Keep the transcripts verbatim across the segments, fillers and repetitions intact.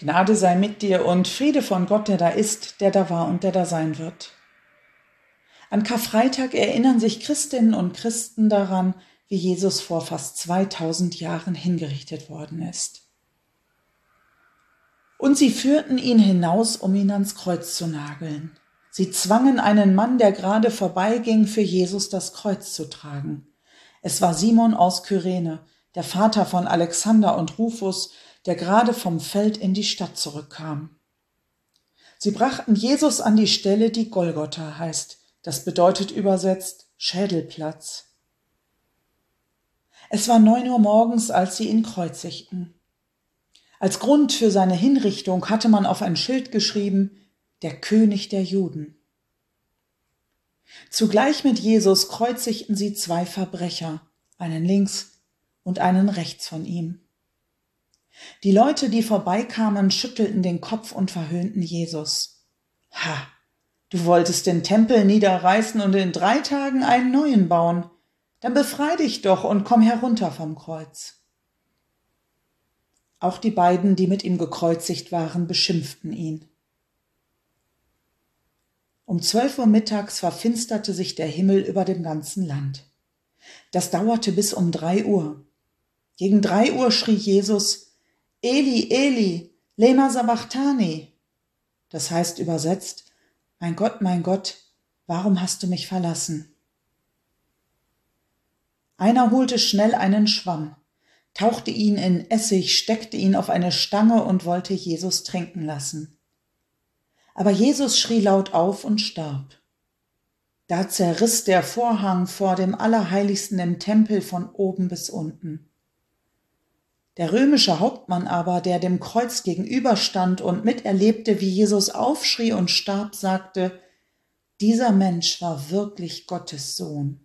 Gnade sei mit dir und Friede von Gott, der da ist, der da war und der da sein wird. An Karfreitag erinnern sich Christinnen und Christen daran, wie Jesus vor fast zweitausend Jahren hingerichtet worden ist. Und sie führten ihn hinaus, um ihn ans Kreuz zu nageln. Sie zwangen einen Mann, der gerade vorbeiging, für Jesus das Kreuz zu tragen. Es war Simon aus Kyrene, der Vater von Alexander und Rufus, der gerade vom Feld in die Stadt zurückkam. Sie brachten Jesus an die Stelle, die Golgotha heißt. Das bedeutet übersetzt Schädelplatz. Es war neun Uhr morgens, als sie ihn kreuzigten. Als Grund für seine Hinrichtung hatte man auf ein Schild geschrieben, der König der Juden. Zugleich mit Jesus kreuzigten sie zwei Verbrecher, einen links und einen rechts von ihm. Die Leute, die vorbeikamen, schüttelten den Kopf und verhöhnten Jesus. Ha, du wolltest den Tempel niederreißen und in drei Tagen einen neuen bauen. Dann befrei dich doch und komm herunter vom Kreuz. Auch die beiden, die mit ihm gekreuzigt waren, beschimpften ihn. Um zwölf Uhr mittags verfinsterte sich der Himmel über dem ganzen Land. Das dauerte bis um drei Uhr. Gegen drei Uhr schrie Jesus, Eli, Eli, lema sabachthani. Das heißt übersetzt, mein Gott, mein Gott, warum hast du mich verlassen? Einer holte schnell einen Schwamm, tauchte ihn in Essig, steckte ihn auf eine Stange und wollte Jesus trinken lassen. Aber Jesus schrie laut auf und starb. Da zerriss der Vorhang vor dem Allerheiligsten im Tempel von oben bis unten. Der römische Hauptmann aber, der dem Kreuz gegenüberstand und miterlebte, wie Jesus aufschrie und starb, sagte, dieser Mensch war wirklich Gottes Sohn.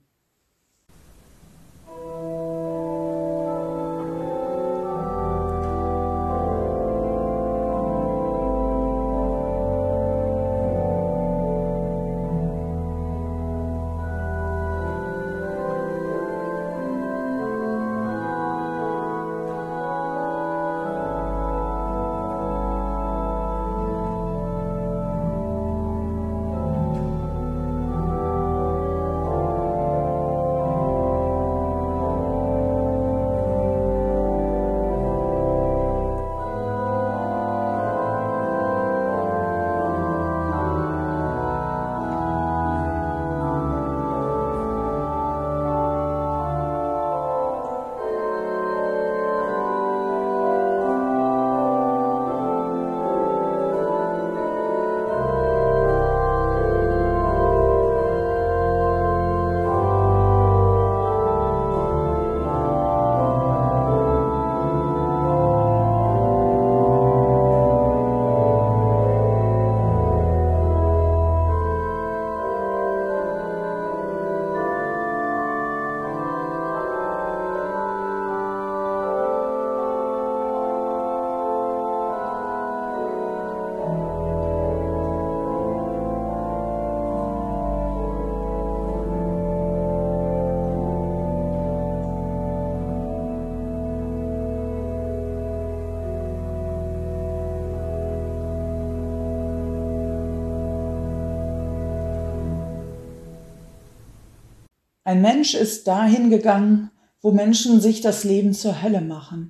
Ein Mensch ist dahin gegangen, wo Menschen sich das Leben zur Hölle machen.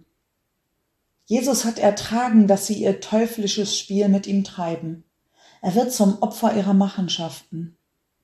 Jesus hat ertragen, dass sie ihr teuflisches Spiel mit ihm treiben. Er wird zum Opfer ihrer Machenschaften.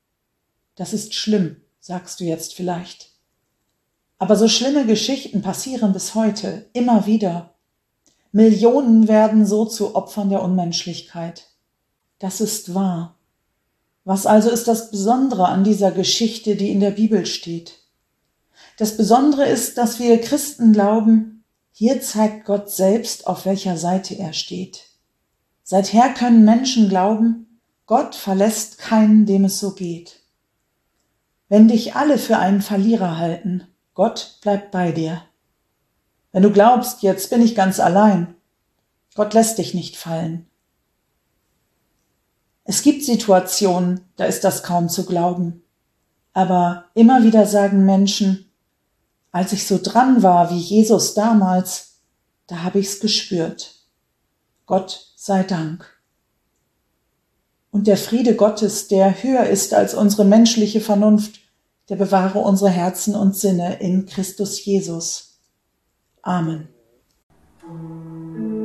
Das ist schlimm, sagst du jetzt vielleicht. Aber so schlimme Geschichten passieren bis heute, immer wieder. Millionen werden so zu Opfern der Unmenschlichkeit. Das ist wahr. Was also ist das Besondere an dieser Geschichte, die in der Bibel steht? Das Besondere ist, dass wir Christen glauben, hier zeigt Gott selbst, auf welcher Seite er steht. Seither können Menschen glauben, Gott verlässt keinen, dem es so geht. Wenn dich alle für einen Verlierer halten, Gott bleibt bei dir. Wenn du glaubst, jetzt bin ich ganz allein, Gott lässt dich nicht fallen. Es gibt Situationen, da ist das kaum zu glauben. Aber immer wieder sagen Menschen, als ich so dran war wie Jesus damals, da habe ich's gespürt. Gott sei Dank. Und der Friede Gottes, der höher ist als unsere menschliche Vernunft, der bewahre unsere Herzen und Sinne in Christus Jesus. Amen.